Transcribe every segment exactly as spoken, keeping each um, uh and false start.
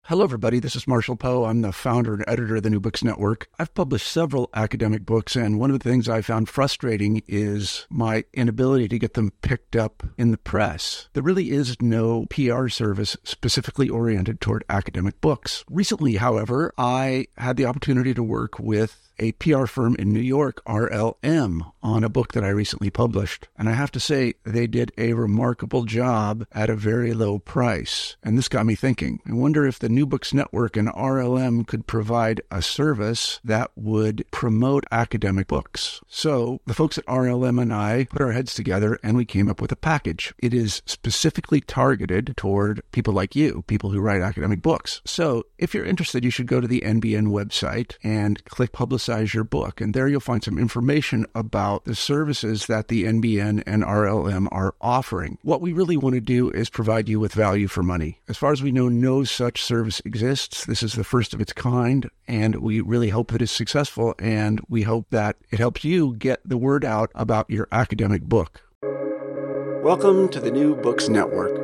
Hello, everybody. This is Marshall Poe. I'm the founder and editor of the New Books Network. I've published several academic books, and one of the things I found frustrating is my inability to get them picked up in the press. There really is no P R service specifically oriented toward academic books. Recently, however, I had the opportunity to work with a P R firm in New York, R L M, on a book that I recently published. And I have to say, they did a remarkable job at a very low price. And this got me thinking. I wonder if the New Books Network and R L M could provide a service that would promote academic books. So the folks at R L M and I put our heads together and we came up with a package. It is specifically targeted toward people like you, people who write academic books. So if you're interested, you should go to the N B N website and click Publicize your book. And there you'll find some information about the services that the N B N and R L M are offering. What we really want to do is provide you with value for money. As far as we know, no such service exists. This is the first of its kind, and we really hope that it's successful, and we hope that it helps you get the word out about your academic book. Welcome to the New Books Network.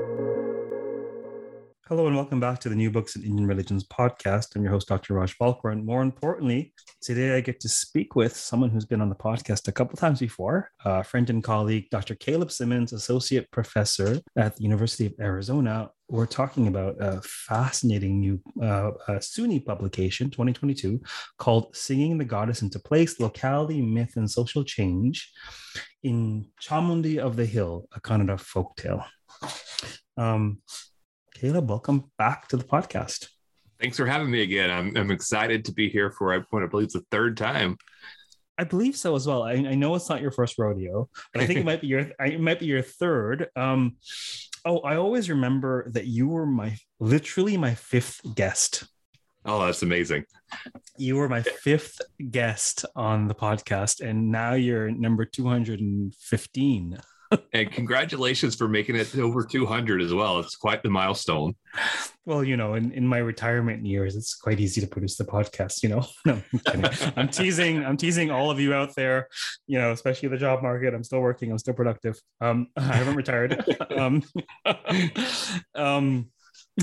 Hello and welcome back to the New Books in Indian Religions podcast. I'm your host, Doctor Raj Balkar, and more importantly, today I get to speak with someone who's been on the podcast a couple times before, a friend and colleague, Doctor Caleb Simmons, Associate Professor at the University of Arizona. We're talking about a fascinating new uh, uh, SUNY publication, twenty twenty-two, called Singing the Goddess into Place, Locality, Myth, and Social Change in Chamundi of the Hill, a Kannada folktale. Um, Caleb, welcome back to the podcast. Thanks for having me again. I'm I'm excited to be here for what I believe it's the third time. I believe so as well. I, I know it's not your first rodeo, but I think it might be your it might be your third. Um, oh, I always remember that you were my literally my fifth guest. Oh, that's amazing. You were my fifth guest on the podcast, and now you're number two hundred fifteen. And congratulations for making it over two hundred as well. It's quite the milestone. Well, you know, in, in my retirement years, it's quite easy to produce the podcast, you know. No, I'm kidding. I'm teasing. I'm teasing all of you out there, you know, especially the job market. I'm still working. I'm still productive. Um, I haven't retired. um, um,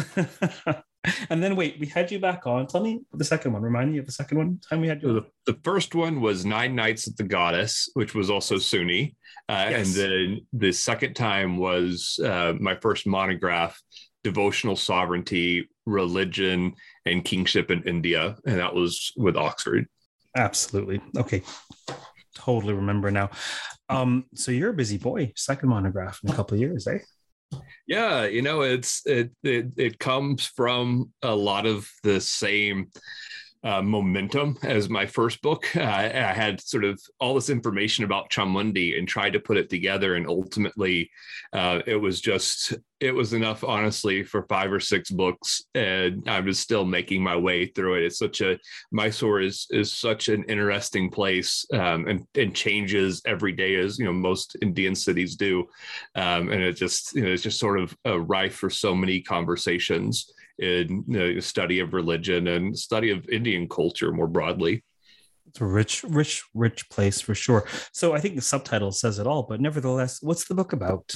and then wait, we had you back on. Tell me the second one. Remind me of the second one time we had you. So the, the first one was Nine Nights at the Goddess, which was also SUNY. Uh, yes. And then the second time was uh, my first monograph, Devotional Sovereignty, Religion, and Kingship in India. And that was with Oxford. Absolutely. Okay. Totally remember now. Um, so you're a busy boy. Second monograph in a couple of years, eh? Yeah, you know, it's it, it it comes from a lot of the same uh, momentum as my first book. Uh, I had sort of all this information about Chamundi and tried to put it together, and ultimately, uh, it was just it was enough, honestly, for five or six books, and I was still making my way through it. It's such a Mysore is is such an interesting place, um, and and changes every day, as you know most Indian cities do, um, and it just you know it's just sort of uh, rife for so many conversations in you know, study of religion and study of Indian culture more broadly. It's a rich, rich, rich place for sure. So I think the subtitle says it all, but nevertheless, what's the book about?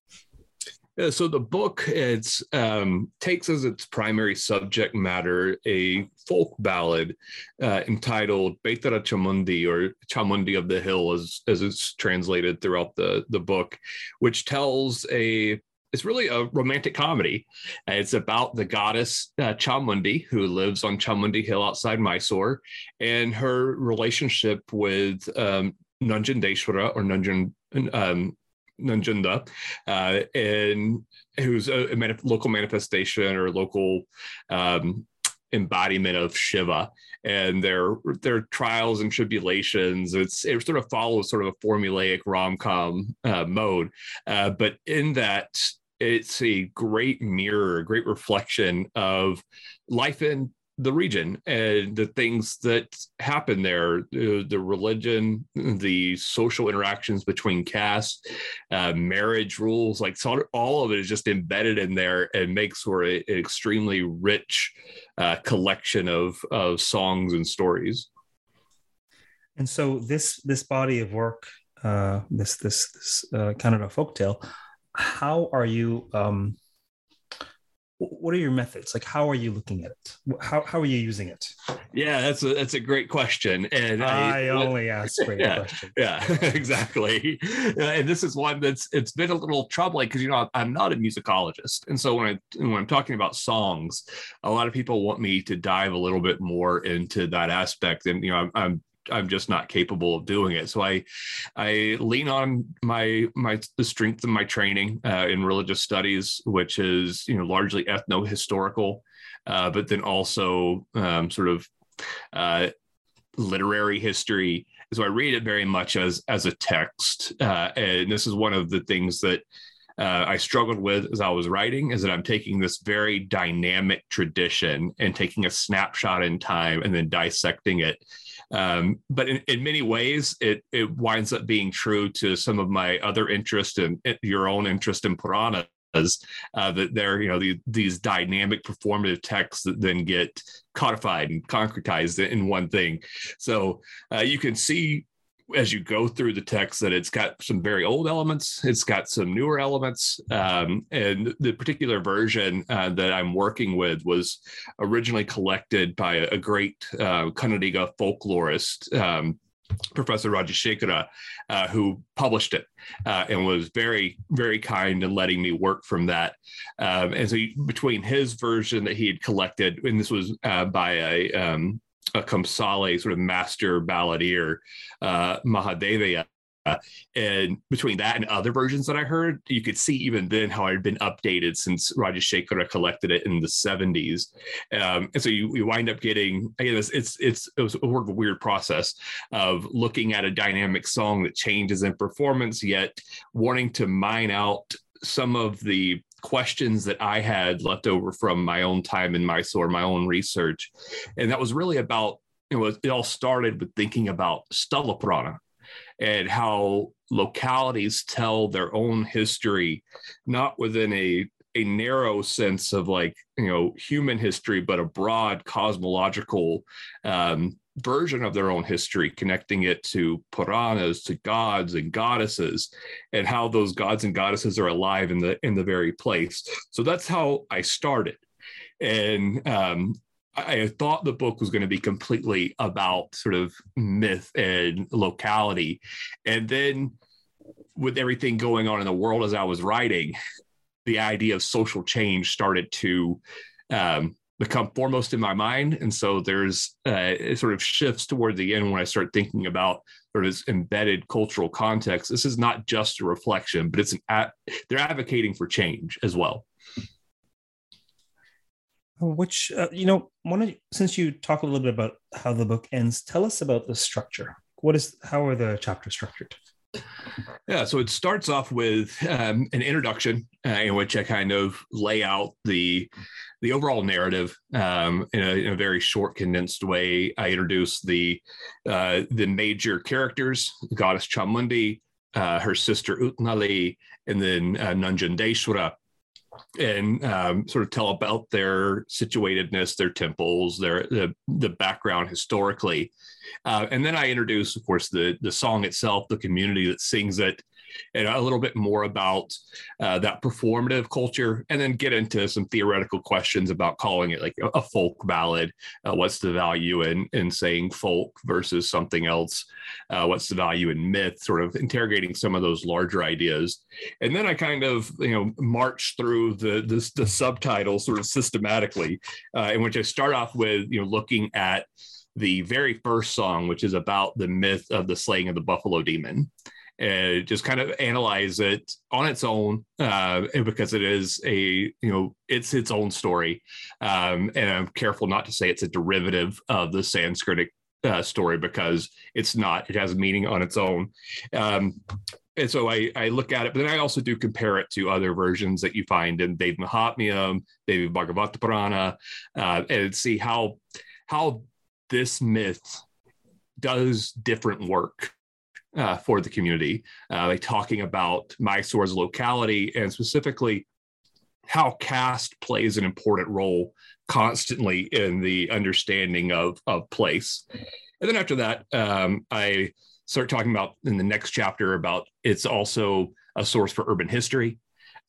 Yeah, so the book it's um, takes as its primary subject matter a folk ballad uh, entitled Betara Chamundi, or Chamundi of the Hill, as, as it's translated throughout the, the book, which tells a It's really a romantic comedy. It's about the goddess uh, Chamundi, who lives on Chamundi Hill outside Mysore, and her relationship with um, Nanjandeshwara or Nanjan, um, Nanjanda, uh, and who's a, a manif- local manifestation or local um, embodiment of Shiva, and their their trials and tribulations. It's it sort of follows sort of a formulaic rom-com uh, mode, uh, but in that, it's a great mirror, a great reflection of life in the region and the things that happen there, the, the religion, the social interactions between castes, uh, marriage rules, like so all of it is just embedded in there and makes for a, an extremely rich uh, collection of, of songs and stories. And so this this body of work, uh, this this this uh, Kannada folktale, how are you um, what are your methods? Like, how are you looking at it? How, how are you using it? Yeah, that's a that's a great question. And I, I only ask great yeah, questions. Yeah, exactly. Uh, and this is one that's it's been a little troubling because you know I'm not a musicologist, and so when I when I'm talking about songs, a lot of people want me to dive a little bit more into that aspect, and you know I'm, I'm I'm just not capable of doing it. So I, I lean on my my the strength of my training uh, in religious studies, which is you know largely ethno-historical, uh, but then also um, sort of uh, literary history. So I read it very much as as a text, uh, and this is one of the things that uh, I struggled with as I was writing, is that I'm taking this very dynamic tradition and taking a snapshot in time and then dissecting it. Um, but in, in many ways, it it winds up being true to some of my other interest and in, your own interest in Puranas, uh, that they're, you know, the, these dynamic performative texts that then get codified and concretized in one thing. So uh, you can see as you go through the text that it's got some very old elements, it's got some newer elements, um, and the particular version uh, that I'm working with was originally collected by a, a great uh, Kannadiga folklorist, um, Professor Rajashekara, uh, who published it uh, and was very, very kind in letting me work from that. Um, and so he, between his version that he had collected, and this was uh, by a um, a Kamsale sort of master balladeer, uh, Mahadevaya. Uh, and between that and other versions that I heard, you could see even then how it had been updated since Rajashekara collected it in the seventies. Um, and so you, you wind up getting, again, it's, it's, it's, it was a weird process of looking at a dynamic song that changes in performance, yet wanting to mine out some of the questions that I had left over from my own time in Mysore, my own research. And that was really about, it was, it all started with thinking about Sthala Purana and how localities tell their own history, not within a, a narrow sense of like, you know, human history, but a broad cosmological um, version of their own history, connecting it to Puranas, to gods and goddesses, and how those gods and goddesses are alive in the in the very place. So that's how I started. And um, I thought the book was going to be completely about sort of myth and locality. And then with everything going on in the world as I was writing, the idea of social change started to um, become foremost in my mind. And so there's uh, it sort of shifts toward the end when I start thinking about sort of this embedded cultural context. This is not just a reflection, but it's an they're advocating for change as well. Which, uh, you know, one of, since you talk a little bit about how the book ends, tell us about the structure. What is, how are the chapters structured? Yeah, so it starts off with um, an introduction uh, in which I kind of lay out the the overall narrative um, in, a, in a very short, condensed way. I introduce the uh, the major characters: the goddess Chamundi, uh, her sister Utnali, and then uh, Nanjandeshwara, and um, sort of tell about their situatedness, their temples, their the, the background historically. Uh, and then I introduce, of course, the, the song itself, the community that sings it, and a little bit more about uh, that performative culture, and then get into some theoretical questions about calling it like a, a folk ballad. Uh, what's the value in, in saying folk versus something else? Uh, what's the value in myth? Sort of interrogating some of those larger ideas. And then I kind of, you know, march through the, the, the subtitles sort of systematically, uh, in which I start off with, you know, looking at the very first song, which is about the myth of the slaying of the buffalo demon. And just kind of analyze it on its own, uh, because it is a, you know, it's its own story. Um, and I'm careful not to say it's a derivative of the Sanskritic uh, story, because it's not. It has meaning on its own. Um, and so I, I look at it, but then I also do compare it to other versions that you find in Devi Mahatmyam, Devi Bhagavata Purana, uh, and see how how this myth does different work Uh, for the community, uh, like talking about Mysore's locality and specifically how caste plays an important role constantly in the understanding of, of place. And then after that, um, I start talking about in the next chapter about it's also a source for urban history.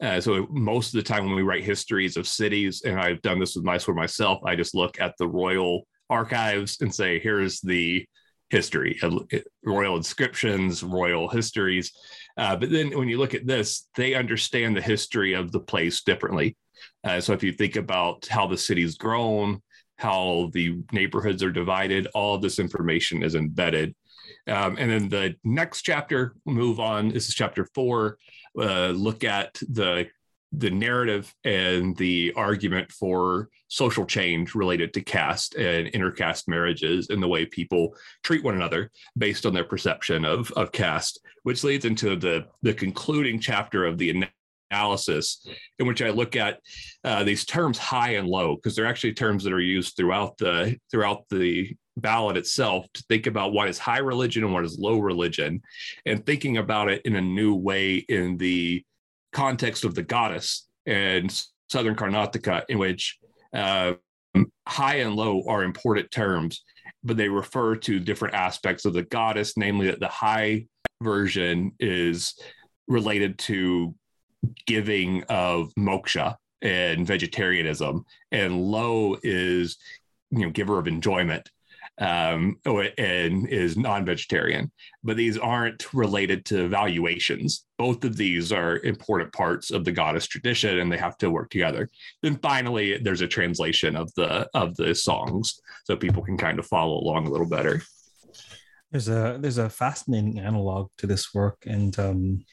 Uh, so most of the time when we write histories of cities, and I've done this with Mysore myself, I just look at the royal archives and say, here's the history, royal inscriptions, royal histories. Uh, but then when you look at this, they understand the history of the place differently. Uh, so if you think about how the city's grown, how the neighborhoods are divided, all of this information is embedded. Um, and then the next chapter, move on, this is chapter four, uh, look at the the narrative and the argument for social change related to caste and intercaste marriages and the way people treat one another based on their perception of, of caste, which leads into the, the concluding chapter of the analysis, in which I look at uh, these terms high and low, because they're actually terms that are used throughout the throughout the ballad itself, to think about what is high religion and what is low religion, and thinking about it in a new way in the context of the goddess and Southern Karnataka, in which uh, high and low are important terms, but they refer to different aspects of the goddess, namely that the high version is related to giving of moksha and vegetarianism, and low is, you know, giver of enjoyment, um, and is non-vegetarian. But these aren't related to valuations. Both of these are important parts of the goddess tradition, and they have to work together. Then finally, there's a translation of the of the songs, so people can kind of follow along a little better. There's a there's a fascinating analog to this work, and um,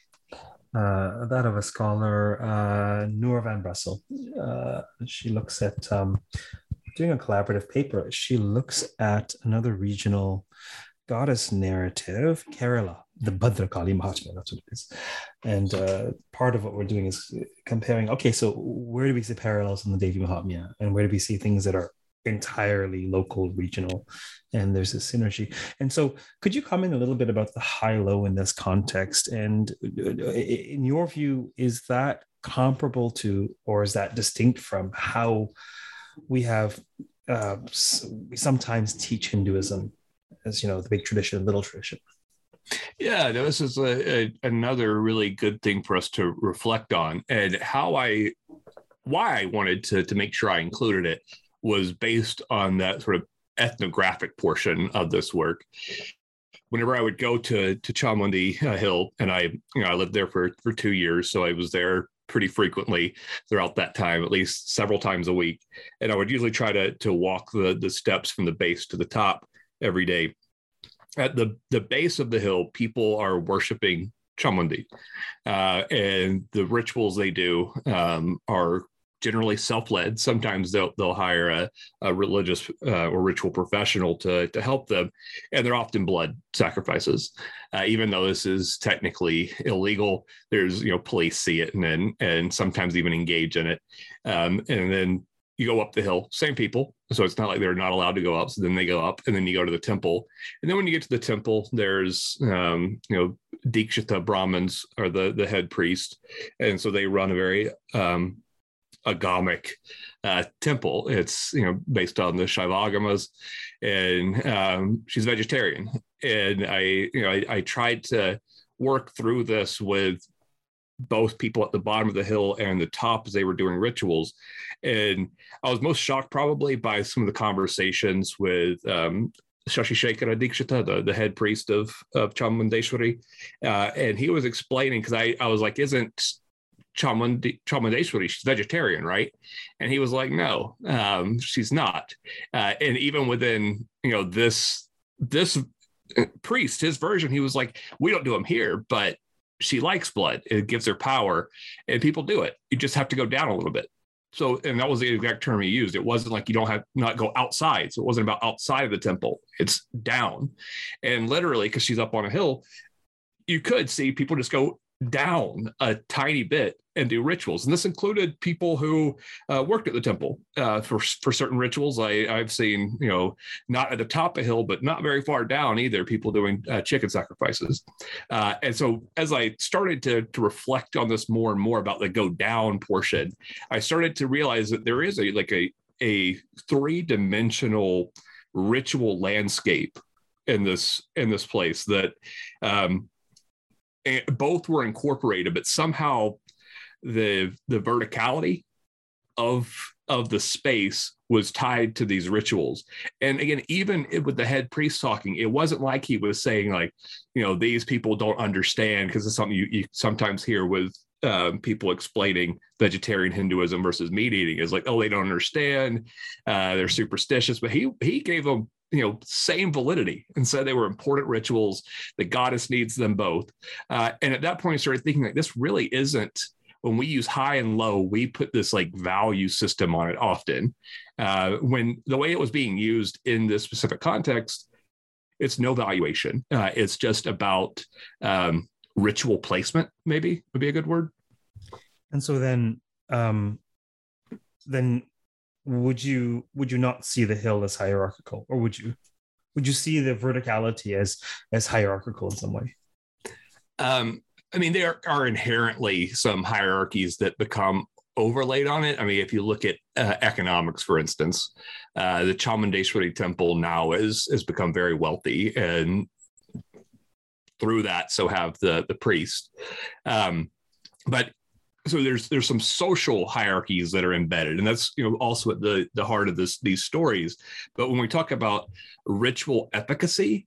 uh, that of a scholar, uh, Noor van Brussel. Uh, she looks at um, doing a collaborative paper. She looks at another regional goddess narrative, Kerala, the Bhadrakali Mahatmya, that's what it is. And uh, part of what we're doing is comparing, okay, so where do we see parallels in the Devi Mahatmya, and where do we see things that are entirely local, regional, and there's a synergy. And so could you comment a little bit about the high-low in this context? And in your view, is that comparable to, or is that distinct from how we have, uh, we sometimes teach Hinduism as, you know, the big tradition, little tradition? Yeah, no, this is a, a, another really good thing for us to reflect on. And how I, why I wanted to, to make sure I included it was based on that sort of ethnographic portion of this work. Whenever I would go to, to Chamundi uh, Hill, and I, you know, I lived there for, for two years, so I was there pretty frequently throughout that time, at least several times a week. And I would usually try to, to walk the, the steps from the base to the top every day. At the, the base of the hill, people are worshiping Chamundi. Uh, and the rituals they do um, are generally self-led. Sometimes they'll they'll hire a, a religious uh, or ritual professional to, to help them. And they're often blood sacrifices. Uh, even though this is technically illegal, there's, you know, police see it and then, and sometimes even engage in it. Um, and then you go up the hill, same people. So it's not like they're not allowed to go up. So then they go up, and then you go to the temple. And then when you get to the temple, there's, um, you know, Dikshita Brahmins are the, the head priest. And so they run a very um, agamic uh, temple. It's, you know, based on the Shaivagamas, and um, she's vegetarian. And I, you know, I, I tried to work through this with both people at the bottom of the hill and the top as they were doing rituals. And I was most shocked probably by some of the conversations with um, Shashi Shekhara Dikshita, the, the head priest of, of Chamundeshwari. Uh, and he was explaining, because I, I was like, isn't Chamundi, Chamundeshwari, she's vegetarian, right? And he was like, no, um, she's not. Uh, and even within, you know, this, this priest, his version, he was like, we don't do them here, but she likes blood. It gives her power, and people do it. You just have to go down a little bit. So, and that was the exact term he used. It wasn't like you don't have not go outside. So it wasn't about outside of the temple. It's down. And literally, because she's up on a hill, you could see people just go down a tiny bit and do rituals. And this included people who uh, worked at the temple uh, for, for certain rituals. I, I've seen, you know, not at the top of the hill, but not very far down either, people doing uh, chicken sacrifices. Uh, and so as I started to, to reflect on this more and more about the go down portion, I started to realize that there is a like a, a three-dimensional ritual landscape in this, in this place that um, both were incorporated, but somehow the the verticality of of the space was tied to these rituals. And again, even with the head priest talking, it wasn't like he was saying like, you know, these people don't understand, because it's something you, you sometimes hear with um, people explaining vegetarian Hinduism versus meat eating, is like, oh, they don't understand, uh, they're superstitious. But he he gave them, you know, same validity and said they were important rituals. The goddess needs them both. Uh, and at that point, I started thinking like, this really isn't, when we use high and low, we put this like value system on it often. Uh, when the way it was being used in this specific context, it's no valuation. Uh, it's just about um, ritual placement, maybe would be a good word. And so then, um, then would you would you not see the hill as hierarchical, or would you would you see the verticality as as hierarchical in some way? Um, I mean, there are inherently some hierarchies that become overlaid on it. I mean, if you look at uh, economics, for instance, uh, the Chamundeshwari temple now is has become very wealthy, and through that, so have the the priests. Um, but so there's there's some social hierarchies that are embedded, and that's, you know, also at the the heart of this these stories. But when we talk about ritual efficacy,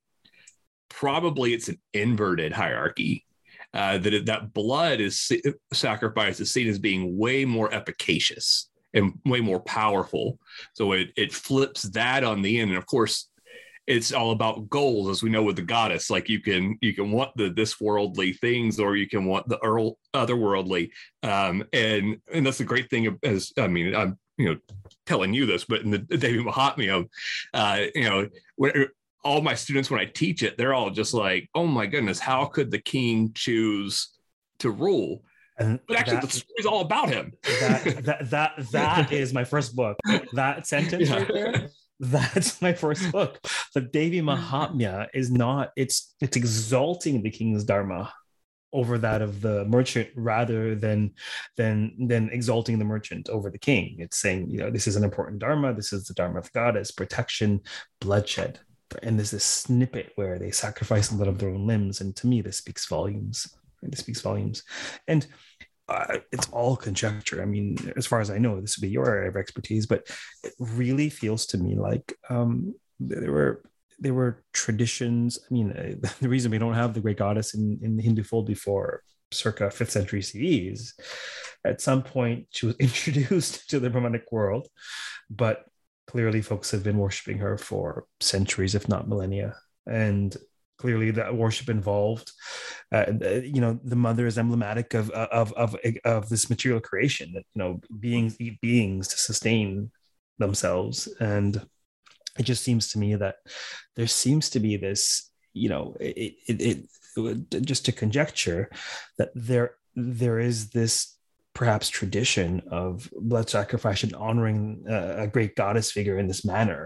probably it's an inverted hierarchy. Uh, that it, that blood is sacrificed is seen as being way more efficacious and way more powerful. So it it flips that on the end, and of course, it's all about goals, as we know with the goddess. Like you can you can want the this worldly things, or you can want the earl, otherworldly, um, and and that's the great thing. As I mean, I'm you know telling you this, but in the Devi Mahatmya, uh, you know. When, all my students, when I teach it, they're all just like, oh my goodness, how could the king choose to rule? And but actually that, the story's all about him. that that that that is my first book. That sentence yeah. right there, that's my first book. The Devi Mahatmya is not, it's it's exalting the king's dharma over that of the merchant, rather than than than exalting the merchant over the king. It's saying, you know, this is an important dharma, this is the dharma of the goddess, protection, bloodshed. And there's this snippet where they sacrifice a lot of their own limbs. And to me, this speaks volumes. This speaks volumes. And uh, it's all conjecture. I mean, as far as I know, this would be your area of expertise, but it really feels to me like um, there were there were traditions. I mean, uh, the reason we don't have the great goddess in, in the Hindu fold before circa fifth century C E is at some point she was introduced to the Brahmanic world, but clearly folks have been worshiping her for centuries, if not millennia. And clearly that worship involved, uh, you know, the mother is emblematic of, of, of, of this material creation, that, you know, beings eat beings to sustain themselves. And it just seems to me that there seems to be this, you know, it, it, it just to conjecture that there, there is this perhaps tradition of blood sacrifice and honoring uh, a great goddess figure in this manner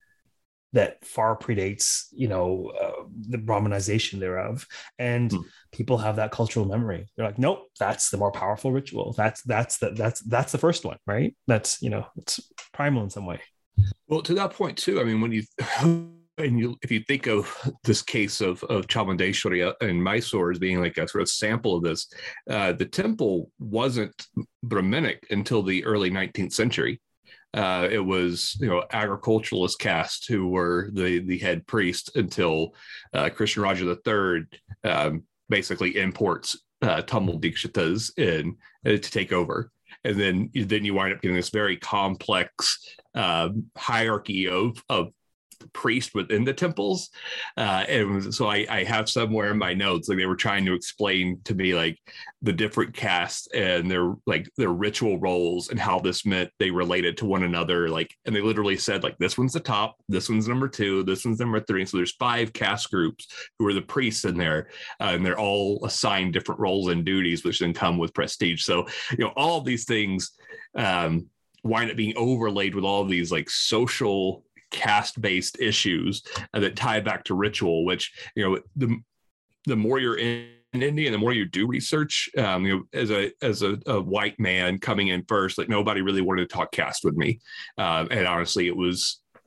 that far predates, you know, uh, the Brahmanization thereof. And hmm. people have that cultural memory. They're like, nope, that's the more powerful ritual. That's that's the that's that's the first one, right? That's, you know, it's primal in some way. Well, to that point too, I mean, when you and you, if you think of this case of, of Chamundeshwari in Mysore as being like a sort of sample of this, uh, the temple wasn't Brahminic until the early nineteenth century. Uh, it was, you know, agriculturalist caste who were the, the head priest until uh, Krishnaraja the Third um, basically imports uh, Tamil Dikshitas in uh, to take over. And then, then you wind up getting this very complex uh, hierarchy of, of priest within the temples, uh, and so I, I have somewhere in my notes like they were trying to explain to me like the different castes and their like their ritual roles and how this meant they related to one another. Like, and they literally said like this one's the top, this one's number two, this one's number three. And so there's five caste groups who are the priests in there, uh, and they're all assigned different roles and duties, which then come with prestige. So you know all of these things um, wind up being overlaid with all of these like social caste-based issues uh, that tie back to ritual, which, you know, the the more you're in India, the more you do research, um, you know, as a as a, a white man coming in first, like nobody really wanted to talk caste with me. Um, and honestly, it was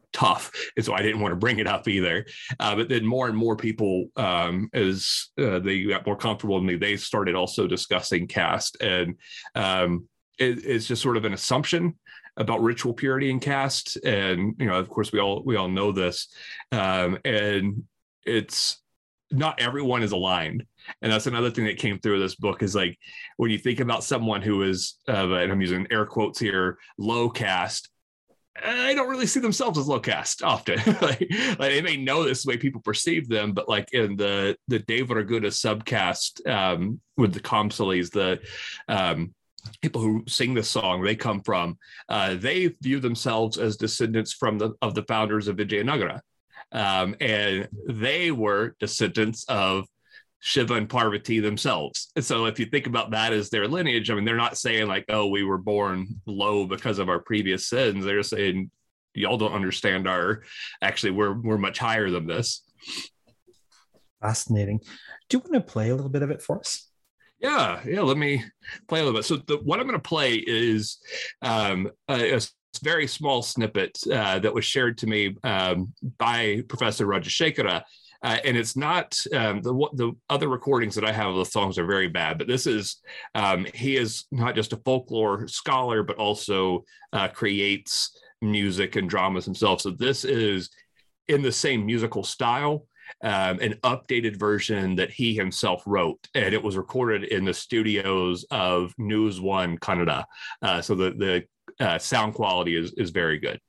tough. And so I didn't want to bring it up either. Uh, but then more and more people, um, as uh, they got more comfortable with me, they started also discussing caste. And um, it, it's just sort of an assumption about ritual purity in caste. And, you know, of course, we all we all know this. Um, and it's not everyone is aligned. And that's another thing that came through this book is like, when you think about someone who is, uh, and I'm using air quotes here, low caste, I don't really see themselves as low caste often. like, like they may know this the way people perceive them, but like in the the Devaraguna subcaste um, with the Kamsalis, the um, people who sing this song, they come from, uh, they view themselves as descendants from the of the founders of Vijayanagara. Um, and they were descendants of Shiva and Parvati themselves. And so if you think about that as their lineage, I mean, they're not saying like, oh, we were born low because of our previous sins. They're saying, y'all don't understand our, actually, we're, we're much higher than this. Fascinating. Do you want to play a little bit of it for us? Yeah, yeah, let me play a little bit. So the, what I'm going to play is um, a, a very small snippet uh, that was shared to me um, by Professor Rajashekara. Uh, and it's not um, the the other recordings that I have of the songs are very bad, but this is um, he is not just a folklore scholar, but also uh, creates music and dramas himself. So this is in the same musical style, um, an updated version that he himself wrote, and it was recorded in the studios of News One Kannada. Uh, so the the uh, sound quality is is very good.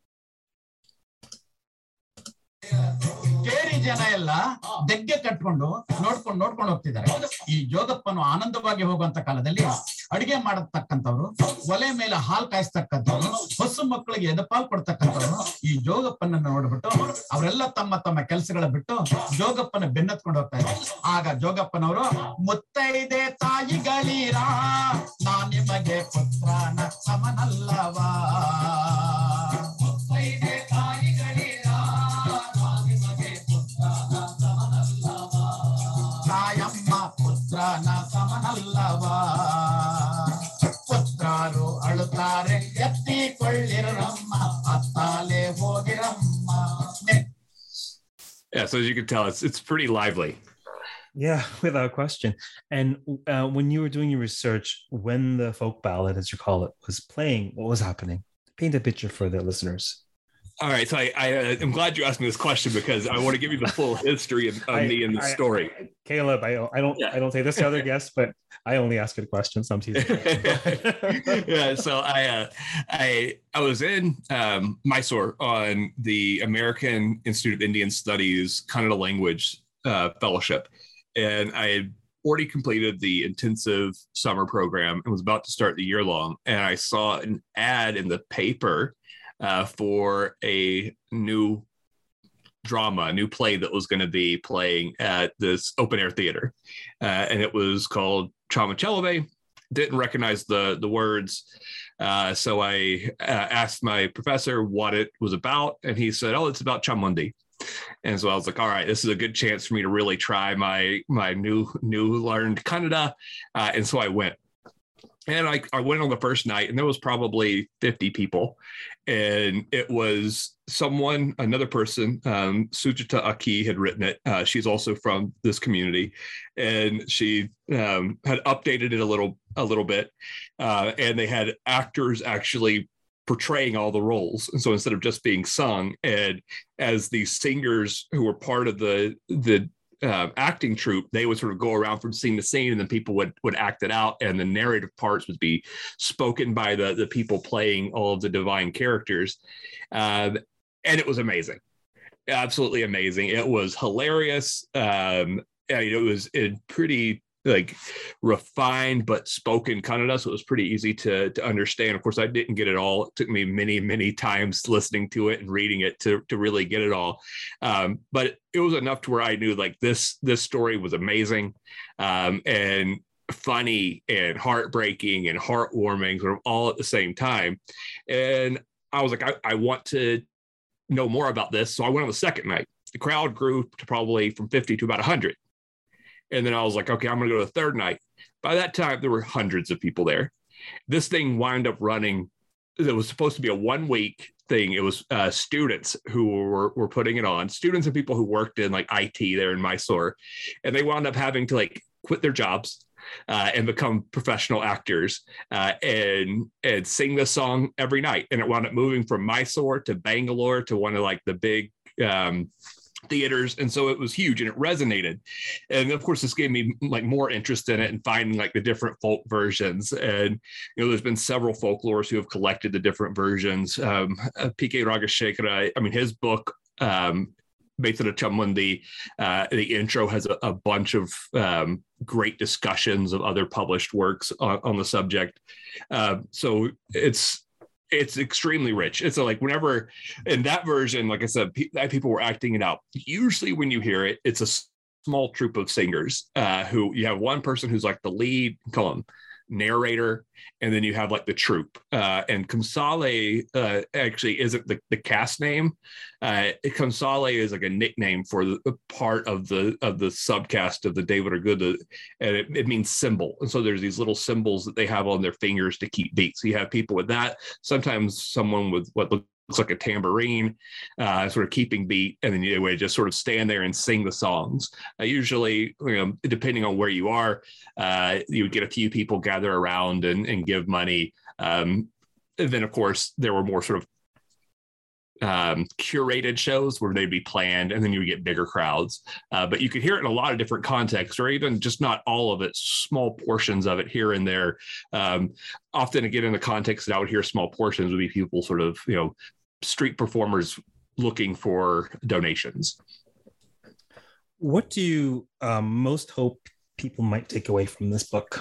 ಕೇರಿ ಜನ ಎಲ್ಲ ದೆಗ್ಗೆ ಕಟ್ಕೊಂಡು ನೋಡ್ಕೊಂಡು ನೋಡ್ಕೊಂಡು ಹೋಗ್ತಿದ್ದಾರೆ. ಈ ಜೋಗಪ್ಪನು ಆನಂದವಾಗಿ ಹೋಗುವಂತ ಕಾಲದಲ್ಲಿ ಅಡಿಗೆ ಮಾಡತಕ್ಕಂಥವ್ರು, ಒಲೆ ಮೇಲೆ ಹಾಲು ಕಾಯಿಸ್ತಕ್ಕಂಥವ್ರು, ಹೊಸ ಮಕ್ಕಳಿಗೆ ಎದಪಾಲ್ ಕೊಡ್ತಕ್ಕಂಥವ್ರು ಈ ಜೋಗಪ್ಪನನ್ನ ನೋಡ್ಬಿಟ್ಟು ಅವರೆಲ್ಲ ತಮ್ಮ ತಮ್ಮ ಕೆಲಸಗಳ ಬಿಟ್ಟು ಜೋಗಪ್ಪನ ಬೆನ್ನತ್ಕೊಂಡು ಹೋಗ್ತಾ ಇದ್ದಾರೆ. ಆಗ ಜೋಗಪ್ಪನವರು, ಮುತ್ತೈದೆ ತಾಯಿಗಳೀರಾ ನಾ ನಿಮಗೆ ಪುತ್ರನ ಸಮನಲ್ಲವಾ, ಮುತ್ತೈದೆ ತಾಯಿಗಳೀರಾ ತಾಯಮ್ಮ ಪುತ್ರನ ಸಮನಲ್ಲವಾ, ಪುತ್ರರು ಅಳುತ್ತಾರೆ ಎತ್ತಿಕೊಳ್ಳಿರಮ್ಮ ಅತ್ತಾಲೆ ಹೋಗಿರಮ್ಮ. Yeah, so as you can tell, it's it's pretty lively. Yeah, without question. And uh, when you were doing your research, when the folk ballad, as you call it, was playing, what was happening? Paint a picture for the listeners. All right, so I, I uh, I'm glad you asked me this question because I want to give you the full history of, of I, me and the I, story. I, Caleb, I, I don't yeah. I don't say this to other guests, but I only ask good questions. I'm teasing. Yeah, so I uh, I I was in um, Mysore on the American Institute of Indian Studies Kannada Language uh, Fellowship, and I had already completed the intensive summer program and was about to start the year long, and I saw an ad in the paper Uh, for a new drama, a new play that was going to be playing at this open air theater. Uh, and it was called Chamachelove. Didn't recognize the, the words. Uh, so I uh, asked my professor what it was about. And he said, oh, it's about Chamundi. And so I was like, all right, this is a good chance for me to really try my, my new, new learned Kannada. Uh, and so I went. And I, I went on the first night, and there was probably fifty people. And it was someone, another person, um, Sujata Aki had written it. Uh, she's also from this community. And she um, had updated it a little, a little bit. Uh, and they had actors actually portraying all the roles. And so instead of just being sung, and as the singers who were part of the, the, Uh, acting troupe, they would sort of go around from scene to scene, and then people would would act it out, and the narrative parts would be spoken by the the people playing all of the divine characters, uh, and it was amazing, absolutely amazing. It was hilarious. Um, it was it pretty like refined but spoken Kannada, so it was pretty easy to to understand. Of course, I didn't get it all. It took me many many times listening to it and reading it to to really get it all. Um, but it was enough to where I knew like this this story was amazing um, and funny and heartbreaking and heartwarming, sort of all at the same time. And I was like, I, I want to know more about this, so I went on the second night. The crowd grew to probably from fifty to about one hundred. And then I was like, okay, I'm going to go to the third night. By that time, there were hundreds of people there. This thing wound up running. It was supposed to be a one week, thing. It was uh, students who were, were putting it on, students and people who worked in like I T there in Mysore. And they wound up having to like quit their jobs uh, and become professional actors uh, and, and sing this song every night. And it wound up moving from Mysore to Bangalore to one of like the big um, theaters. And so it was huge and it resonated. And of course, this gave me like more interest in it and finding like the different folk versions. And, you know, there's been several folklorists who have collected the different versions. Um, P K Ragashekara, I mean, his book, um, Betara Chamundi, uh, the intro has a, a bunch of um, great discussions of other published works on, on the subject. Uh, so it's, it's extremely rich. It's a, like whenever in that version, like I said, pe- people were acting it out. Usually when you hear it, it's a small troupe of singers uh, who you have one person who's like the lead, call him narrator, and then you have like the troupe. Uh, and Kamsale uh, actually isn't the, the cast name. Uh, Kamsale is like a nickname for the, the part of the of the subcast of the Devara Guda, and it, it means symbol. And so there's these little symbols that they have on their fingers to keep beat. So you have people with that, sometimes someone with what looks like a tambourine, uh, sort of keeping beat, and then you would just sort of stand there and sing the songs. Uh, usually, you know, depending on where you are, uh, you would get a few people gather around and, and give money. Um, and then, of course, there were more sort of um, curated shows where they'd be planned, and then you would get bigger crowds. Uh, but you could hear it in a lot of different contexts, or even just not all of it, small portions of it here and there. Um, often, again, in the context that I would hear small portions would be people sort of, you know, street performers looking for donations. What do you um, most hope people might take away from this book?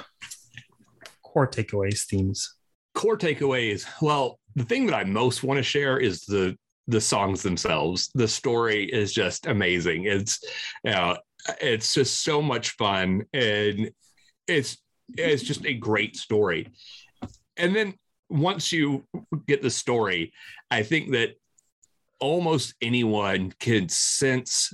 Core takeaways, themes. Core takeaways. Well, the thing that I most want to share is the the songs themselves. The story is just amazing. It's, you know, it's just so much fun, and it's it's just a great story. And then once you get the story, I think that almost anyone can sense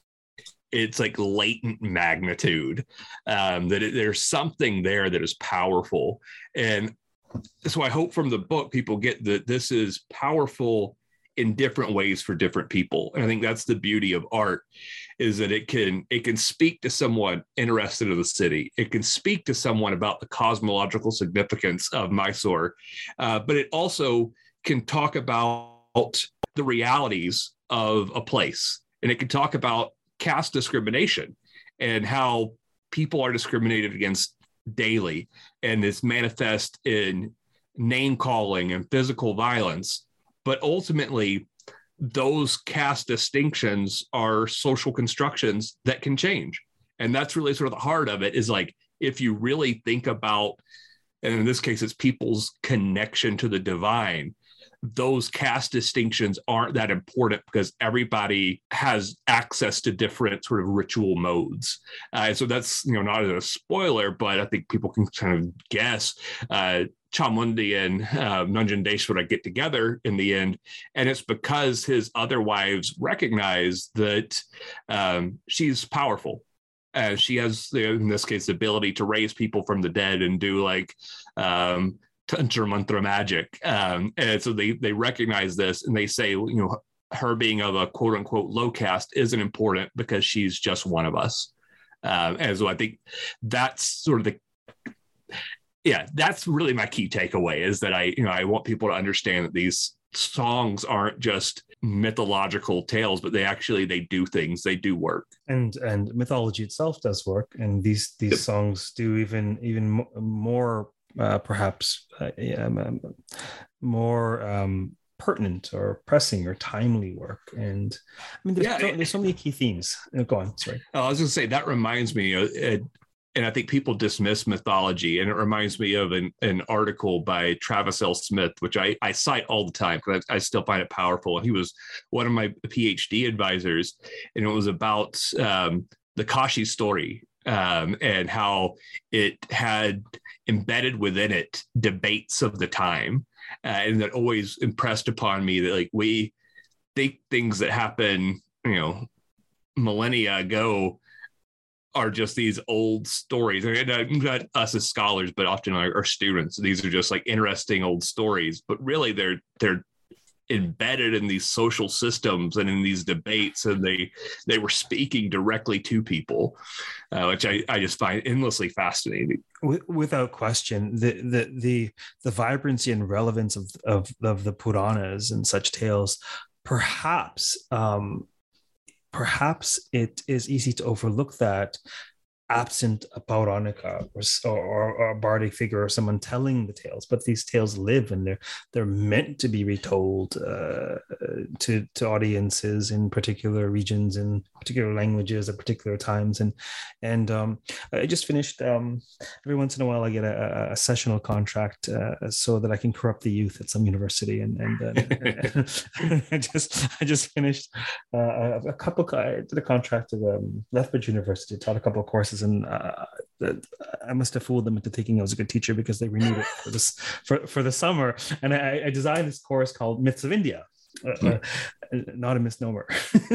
it's like latent magnitude, um, that it, there's something there that is powerful. And so I hope from the book, people get that this is powerful in different ways for different people. And I think that's the beauty of art, is that it can it can speak to someone interested in the city. It can speak to someone about the cosmological significance of Mysore, uh, but it also can talk about the realities of a place. And it can talk about caste discrimination and how people are discriminated against daily, and it's manifest in name calling and physical violence. But ultimately, those caste distinctions are social constructions that can change. And that's really sort of the heart of it, is like, if you really think about, and in this case, it's people's connection to the divine, those caste distinctions aren't that important because everybody has access to different sort of ritual modes. Uh, so that's, you know, not a spoiler, but I think people can kind of guess. Uh, Chamundi and uh, Nanjandeshwara get together in the end, and it's because his other wives recognize that um, she's powerful. Uh, she has, in this case, the ability to raise people from the dead and do like um, Tantra mantra magic. Um, and so they they recognize this, and they say, you know, her being of a quote unquote low caste isn't important because she's just one of us. Um, and so I think that's sort of the yeah, that's really my key takeaway, is that I, you know, I want people to understand that these songs aren't just mythological tales, but they actually, they do things, they do work. And and mythology itself does work. And these these yep. songs do even, even more, uh, perhaps, uh, um, more um, pertinent or pressing or timely work. And I mean, there's, yeah, so, there's so many key themes. Go on, sorry. I was going to say, that reminds me, uh, it, and I think people dismiss mythology, and it reminds me of an, an article by Travis L. Smith, which I, I cite all the time because I, I still find it powerful. And he was one of my PhD advisors, and it was about um, the Kashi story um, and how it had embedded within it debates of the time. Uh, and that always impressed upon me that, like, we think things that happen, you know, millennia ago are just these old stories. I mean, not us as scholars, but often our, our students. These are just like interesting old stories, but really they're they're embedded in these social systems and in these debates, and they they were speaking directly to people, uh, which I, I just find endlessly fascinating. Without question, the the the the vibrancy and relevance of of, of the Puranas and such tales, perhaps um, perhaps it is easy to overlook that absent a Pauranika or, or, or a bardic figure or someone telling the tales, but these tales live and they're they're meant to be retold uh, to to audiences in particular regions, in particular languages at particular times. And and um, I just finished. Um, every once in a while, I get a, a sessional contract uh, so that I can corrupt the youth at some university. And and, uh, and I just I just finished uh, a couple. I did a contract at um, Lethbridge University, taught a couple of courses. And uh, I must have fooled them into thinking I was a good teacher because they renewed it for this for, for the summer. And I, I designed this course called Myths of India, uh, uh, not a misnomer.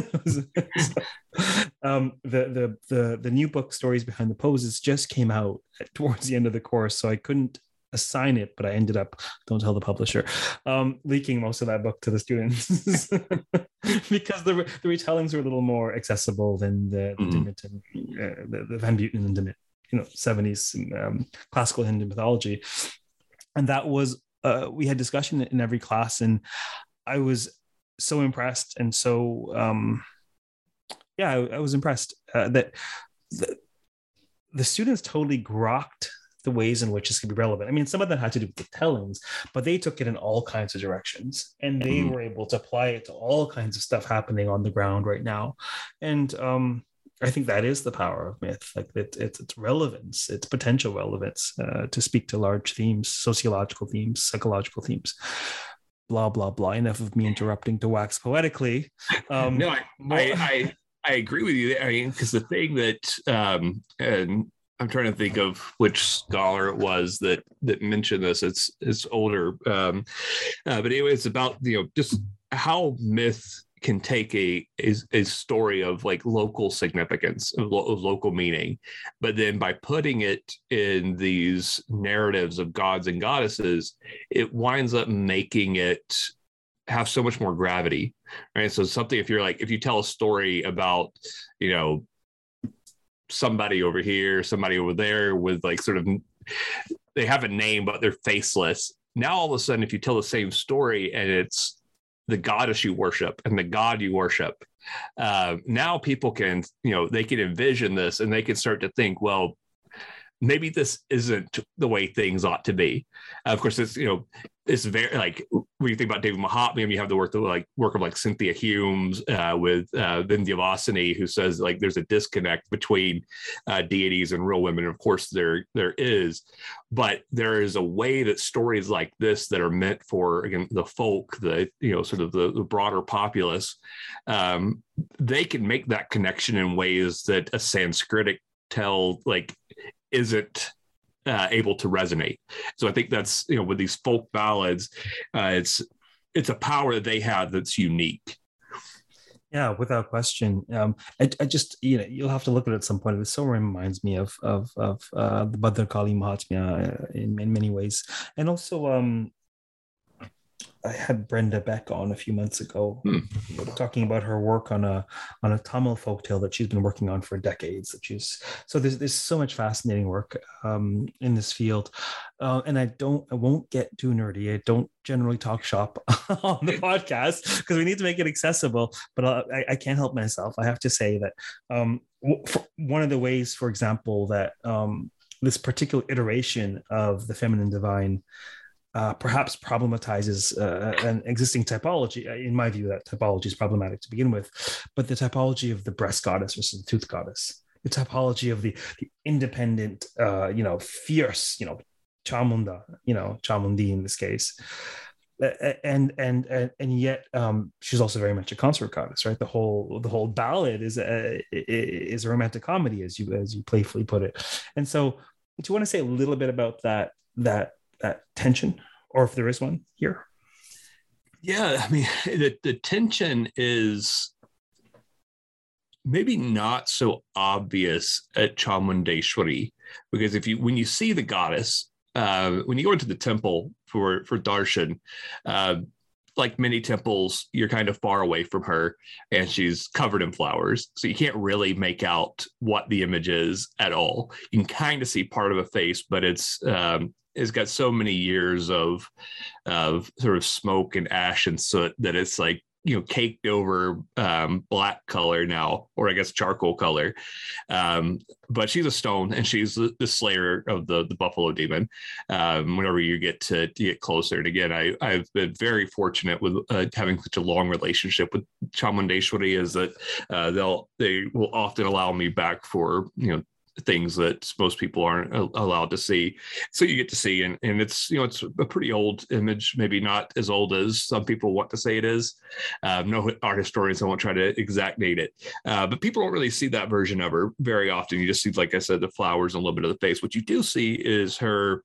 um, the, the the the new book, Stories Behind the Poses, just came out towards the end of the course, so I couldn't assign it, but I ended up, don't tell the publisher, um, leaking most of that book to the students because the the retellings were a little more accessible than the the, mm-hmm. Dimit and, uh, the, the Van Buiten and Dimit, you know, seventies um, classical Hindu mythology. And that was, uh, we had discussion in every class, and I was so impressed. And so, um, yeah, I, I was impressed uh, that the, the students totally grokked the ways in which this could be relevant. I mean, some of them had to do with the tellings, but they took it in all kinds of directions, and they mm-hmm. were able to apply it to all kinds of stuff happening on the ground right now. And um, I think that is the power of myth, like it, it's its relevance, its potential relevance uh, to speak to large themes, sociological themes, psychological themes. Blah blah blah. Enough of me interrupting to wax poetically. Um, no, I, I, I I agree with you. I mean, because the thing that um, and I'm trying to think of which scholar it was that that mentioned this. It's it's older, um, uh, but anyway, it's about, you know, just how myth can take a a, a story of like local significance, of, lo- of local meaning, but then by putting it in these narratives of gods and goddesses, it winds up making it have so much more gravity, right? So something, if you're like, if you tell a story about, you know, somebody over here, somebody over there with like sort of, they have a name, but they're faceless. Now, all of a sudden, if you tell the same story and it's the goddess you worship and the god you worship, uh, now people can, you know, they can envision this and they can start to think, well, maybe this isn't the way things ought to be. Uh, of course, it's, you know, it's very like when you think about David Mahatmyam, you have the work of like work of like Cynthia Humes uh, with uh, Vindhyavasini, who says like there's a disconnect between uh, deities and real women. And of course, there there is, but there is a way that stories like this that are meant for, again, the folk, the, you know, sort of the, the broader populace, um, they can make that connection in ways that a Sanskritic tell like isn't uh, able to resonate. So I think that's, you know, with these folk ballads, uh, it's it's a power that they have that's unique. Yeah, without question. Um, I, I just, you know, you'll have to look at it at some point. It so reminds me of of of uh, the Bhadrakali Mahatmya uh, in, in many ways, and also um, I had Brenda Beck on a few months ago, hmm. talking about her work on a on a Tamil folktale that she's been working on for decades. That she's so there's there's so much fascinating work um, in this field, uh, and I don't I won't get too nerdy. I don't generally talk shop on the podcast because we need to make it accessible. But I, I can't help myself. I have to say that um, one of the ways, for example, that um, this particular iteration of the feminine divine Uh, perhaps problematizes uh, an existing typology. In my view, that typology is problematic to begin with, but the typology of the breast goddess versus the tooth goddess, the typology of the, the independent, uh, you know, fierce, you know, Chamunda, you know, Chamundi in this case, uh, and and and and yet um, she's also very much a consort goddess, right? The whole the whole ballad is a is a romantic comedy, as you as you playfully put it. And so, do you want to say a little bit about that that? that tension, or if there is one here? Yeah, I mean, the, the tension is maybe not so obvious at Chamundeshwari, because if you, when you see the goddess, uh, when you go into the temple for, for darshan, uh, like many temples, you're kind of far away from her and she's covered in flowers. So you can't really make out what the image is at all. You can kind of see part of a face, but it's um, it's got so many years of of sort of smoke and ash and soot that it's like, you know, caked over um, black color now, or I guess charcoal color. Um, but she's a stone, and she's the, the slayer of the, the buffalo demon. Um, whenever you get to, to get closer, and again, I, I've been very fortunate with uh, having such a long relationship with Chamundeshwari, is that uh, they'll they will often allow me back for, you know, things that most people aren't allowed to see. So you get to see, and, and it's, you know, it's a pretty old image, maybe not as old as some people want to say it is. Um, no art historians, I won't try to exact date it, uh, but people don't really see that version of her very often. You just see, like I said, the flowers and a little bit of the face. What you do see is her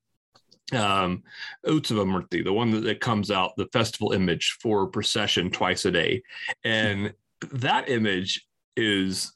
um Utsava Murti, the one that, that comes out, the festival image for procession twice a day. And that image is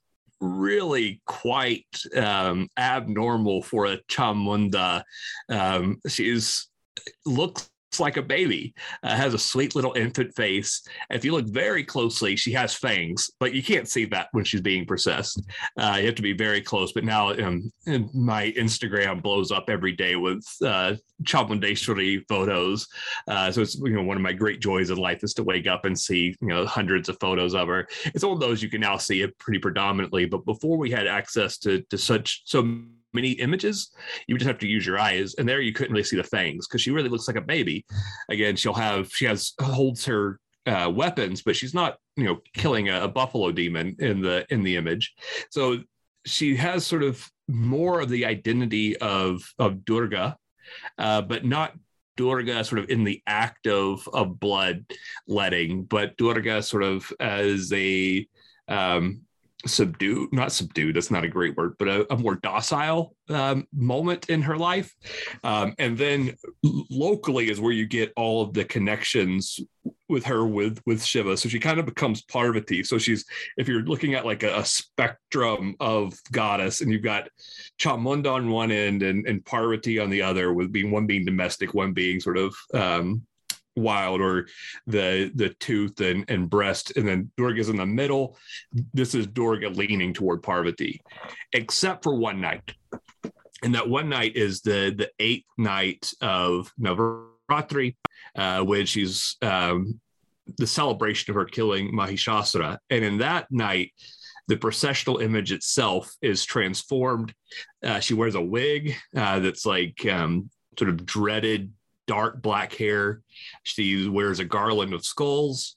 really quite um, abnormal for a Chamunda. Um, she's looks like a baby, uh, has a sweet little infant face. If you look very closely, she has fangs, but you can't see that when she's being processed. Uh, you have to be very close. But now um, my Instagram blows up every day with uh, Chamundeshwari photos. Uh, so it's, you know, one of my great joys in life is to wake up and see, you know, hundreds of photos of her. It's all those you can now see it pretty predominantly. But before we had access to to such so many images, you would just have to use your eyes, and there you couldn't really see the fangs because she really looks like a baby. Again, she'll have she has holds her uh, weapons, but she's not, you know, killing a, a buffalo demon in the in the image. So she has sort of more of the identity of of Durga, uh, but not Durga sort of in the act of of blood letting, but Durga sort of as a um, subdued, not subdued, that's not a great word, but a, a more docile um, moment in her life. Um, and then locally is where you get all of the connections with her with with Shiva. So she kind of becomes Parvati. So she's, if you're looking at like a, a spectrum of goddess, and you've got Chamunda on one end and, and Parvati on the other, with being one being domestic, one being sort of um, wild, or the the tooth and, and breast, and then Durga's in the middle. This is Durga leaning toward Parvati, except for one night. And that one night is the the eighth night of Navaratri, uh, when she's um, the celebration of her killing Mahishasura. And in that night, the processional image itself is transformed. Uh, she wears a wig uh, that's like um, sort of dreaded dark black hair. She wears a garland of skulls.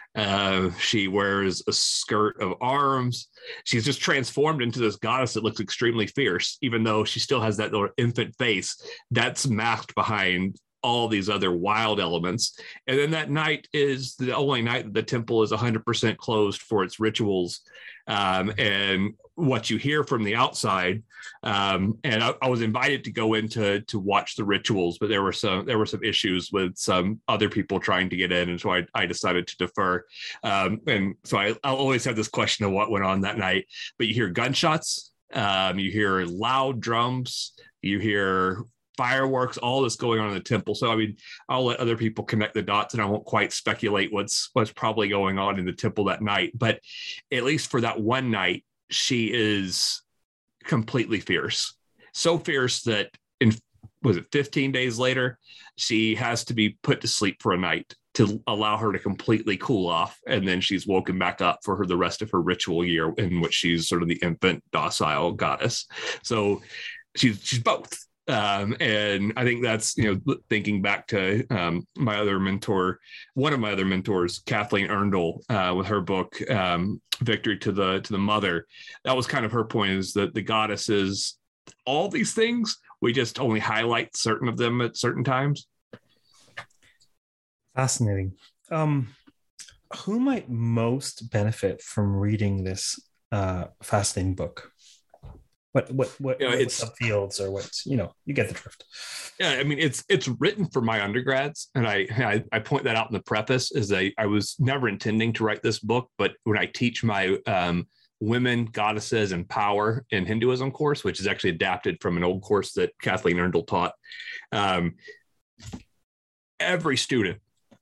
Uh, she wears a skirt of arms. She's just transformed into this goddess that looks extremely fierce, even though she still has that little infant face that's masked behind all these other wild elements. And then that night is the only night that the temple is one hundred percent closed for its rituals. Um, and what you hear from the outside, um, and I, I was invited to go in to, to watch the rituals, but there were some there were some issues with some other people trying to get in, and so I, I decided to defer. Um, and so I, I'll always have this question of what went on that night. But you hear gunshots, um, you hear loud drums, you hear fireworks, all this going on in the temple. So, I mean, I'll let other people connect the dots, and I won't quite speculate what's what's probably going on in the temple that night. But at least for that one night, she is completely fierce. So fierce that in, was it fifteen days later, she has to be put to sleep for a night to allow her to completely cool off. And then she's woken back up for her the rest of her ritual year, in which she's sort of the infant docile goddess. So she's she's both. Um, and I think that's, you know, thinking back to um, my other mentor, one of my other mentors, Kathleen Erndl, uh, with her book, um, Victory to the to the Mother. That was kind of her point, is that the goddess is all these things. We just only highlight certain of them at certain times. Fascinating. Um, who might most benefit from reading this uh, fascinating book? What what what, you know, what it's subfields, or what, you know, you get the drift. Yeah, I mean, it's it's written for my undergrads, and I I, I point that out in the preface. Is I I was never intending to write this book, but when I teach my um, women, goddesses, and power in Hinduism course, which is actually adapted from an old course that Kathleen Erndl taught, um, every student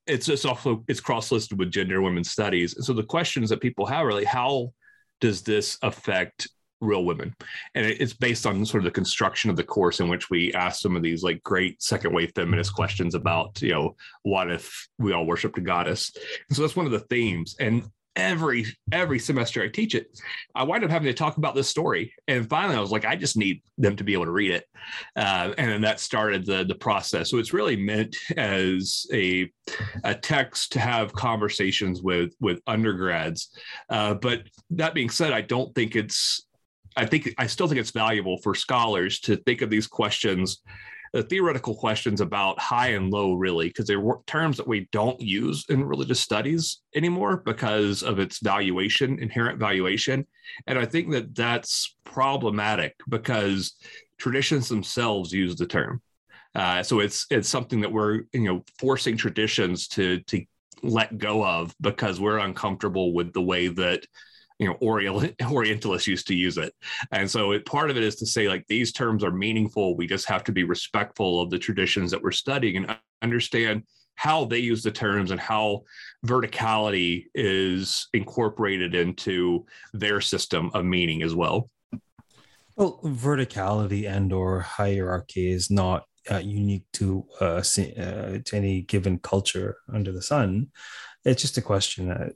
it's just also it's cross-listed with gender and women's studies. And so the questions that people have are like, how does this affect real women? And it's based on sort of the construction of the course in which we ask some of these like great second wave feminist questions about, you know, what if we all worshiped a goddess? And so that's one of the themes. And every every semester I teach it, I wind up having to talk about this story. And finally I was like, I just need them to be able to read it. Uh, and then that started the the process. So it's really meant as a a text to have conversations with with undergrads. Uh, but that being said, I don't think it's I think I still think it's valuable for scholars to think of these questions, the theoretical questions about high and low, really, because they're terms that we don't use in religious studies anymore because of its valuation, inherent valuation. And I think that that's problematic because traditions themselves use the term. Uh, so it's it's something that we're, you know, forcing traditions to to let go of because we're uncomfortable with the way that, you know, Orient, Orientalists used to use it. And so it, part of it is to say, like, these terms are meaningful. We just have to be respectful of the traditions that we're studying and understand how they use the terms and how verticality is incorporated into their system of meaning as well. Well, verticality and or hierarchy is not uh, unique to uh, uh, to any given culture under the sun. It's just a question uh,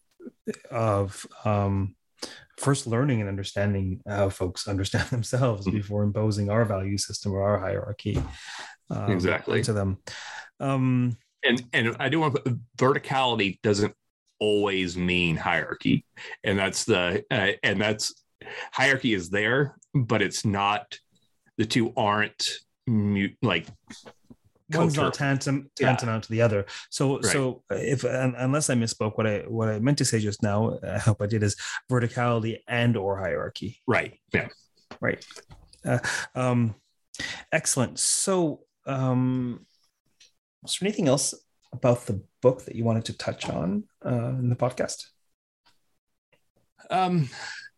of um, first learning and understanding how folks understand themselves mm-hmm. before imposing our value system or our hierarchy um, exactly to them. Um, and and I do want to, verticality doesn't always mean hierarchy, and that's the uh, and that's hierarchy is there, but it's not. The two aren't mute, like. One's not tantam- tantamount yeah. to the other. So, right. so if um, unless I misspoke, what I what I meant to say just now, I hope I did, is verticality and or hierarchy. Right. Yeah. Right. Uh, um, excellent. So, um, is there anything else about the book that you wanted to touch on uh, in the podcast? Um,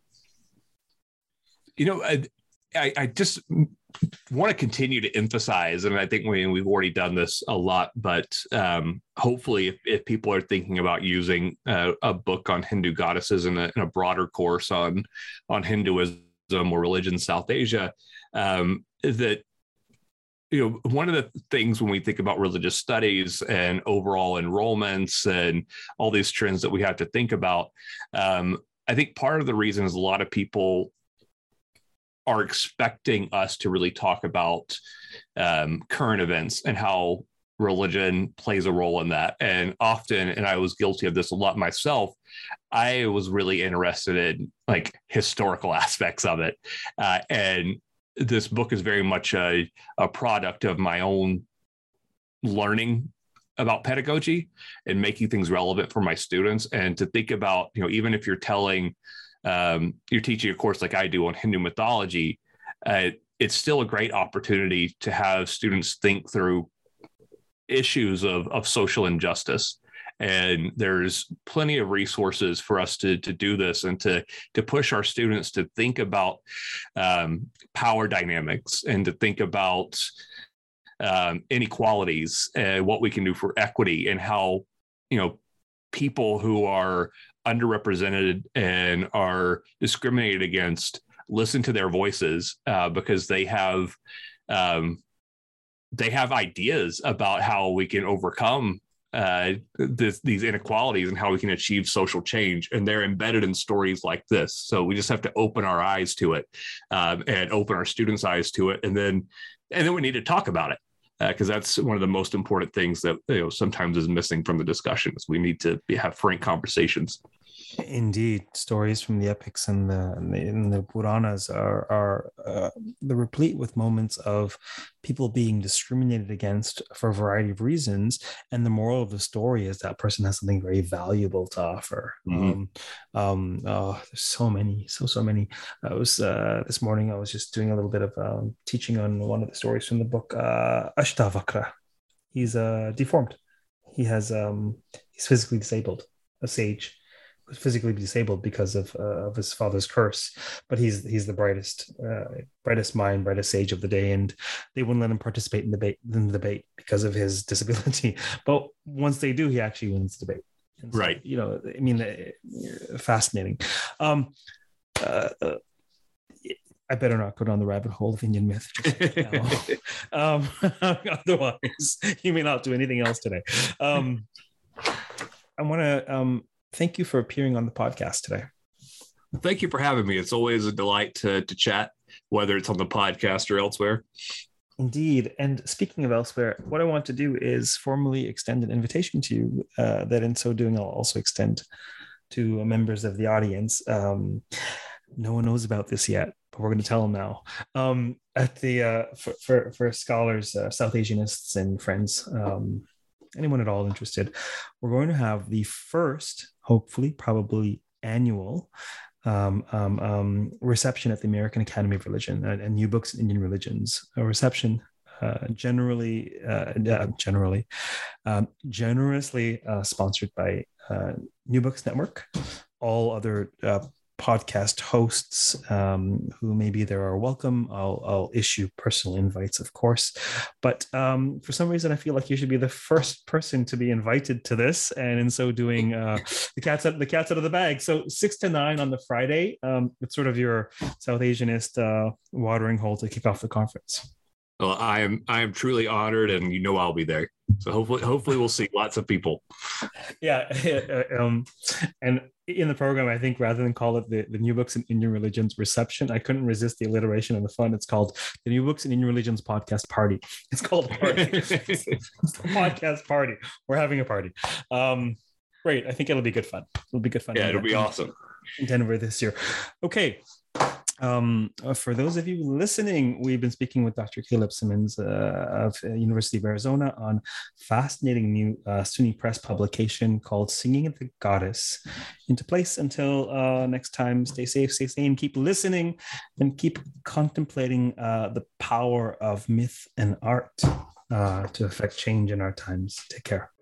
you know, I, I, I just want to continue to emphasize, and I think we, we've already done this a lot, but um, hopefully if, if people are thinking about using uh, a book on Hindu goddesses in a, in a broader course on, on Hinduism or religion in South Asia, um, that, you know, one of the things when we think about religious studies and overall enrollments and all these trends that we have to think about, um, I think part of the reason is a lot of people are expecting us to really talk about um, current events and how religion plays a role in that. And often, and I was guilty of this a lot myself, I was really interested in like historical aspects of it. Uh, and this book is very much a, a product of my own learning about pedagogy and making things relevant for my students. And to think about, you know, even if you're telling Um, you're teaching a course like I do on Hindu mythology, uh, it's still a great opportunity to have students think through issues of, of social injustice. And there's plenty of resources for us to, to do this and to, to push our students to think about um, power dynamics and to think about um, inequalities and what we can do for equity and how, you know, people who are underrepresented and are discriminated against listen to their voices uh, because they have um, they have ideas about how we can overcome uh, this, these inequalities and how we can achieve social change, and they're embedded in stories like this. So we just have to open our eyes to it um, and open our students' eyes to it, and then and then we need to talk about it. Because uh, that's one of the most important things that, you know, sometimes is missing from the discussions. We need to be, have frank conversations. Indeed, stories from the epics and the and the, and the Puranas are are uh, they're replete with moments of people being discriminated against for a variety of reasons, and the moral of the story is that person has something very valuable to offer. Mm-hmm. Um, um, oh, there's so many, so so many. I was uh, this morning. I was just doing a little bit of um, teaching on one of the stories from the book uh, Ashtavakra. He's uh, deformed. He has um, he's physically disabled. A sage physically disabled because of uh, of his father's curse, but he's he's the brightest uh, brightest mind, brightest sage of the day, and they wouldn't let him participate in the debate in the debate because of his disability. But once they do, he actually wins the debate. And so, right. You know, I mean, uh, fascinating. Um, uh, uh, I better not go down the rabbit hole of Indian myth. Just um, otherwise, you may not do anything else today. Um, I want to um, thank you for appearing on the podcast today. Thank you for having me. It's always a delight to, to chat, whether it's on the podcast or elsewhere. Indeed. And speaking of elsewhere, what I want to do is formally extend an invitation to you uh, that in so doing, I'll also extend to members of the audience. Um, no one knows about this yet, but we're going to tell them now. Um, at the uh, for, for, for scholars, uh, South Asianists and friends, um, anyone at all interested, we're going to have the first, hopefully, probably annual um, um, um, reception at the American Academy of Religion and, and New Books in Indian Religions. A reception uh, generally, uh, uh, generally, um, generously uh, sponsored by uh, New Books Network. All other uh, podcast hosts um, who maybe there are welcome. I'll, I'll issue personal invites, of course. But um, for some reason, I feel like you should be the first person to be invited to this. And in so doing, uh, the cat's out, the cat's out of the bag. So six to nine on the Friday, um, it's sort of your South Asianist uh, watering hole to kick off the conference. Well, I am I am truly honored, and you know I'll be there. So hopefully, hopefully we'll see lots of people. Yeah, um, and in the program, I think rather than call it the, the New Books in Indian Religions reception, I couldn't resist the alliteration and the fun. It's called the New Books in Indian Religions podcast party. It's called a party. It's a podcast party. We're having a party. Um, great. I think it'll be good fun. It'll be good fun. Yeah, it'll be awesome. In Denver this year. Okay. Um, for those of you listening, we've been speaking with Doctor Caleb Simmons uh, of uh, University of Arizona on fascinating new uh, SUNY Press publication called Singing of the Goddess into place. Until uh, next time, stay safe, stay sane, keep listening, and keep contemplating uh, the power of myth and art uh, to affect change in our times. Take care.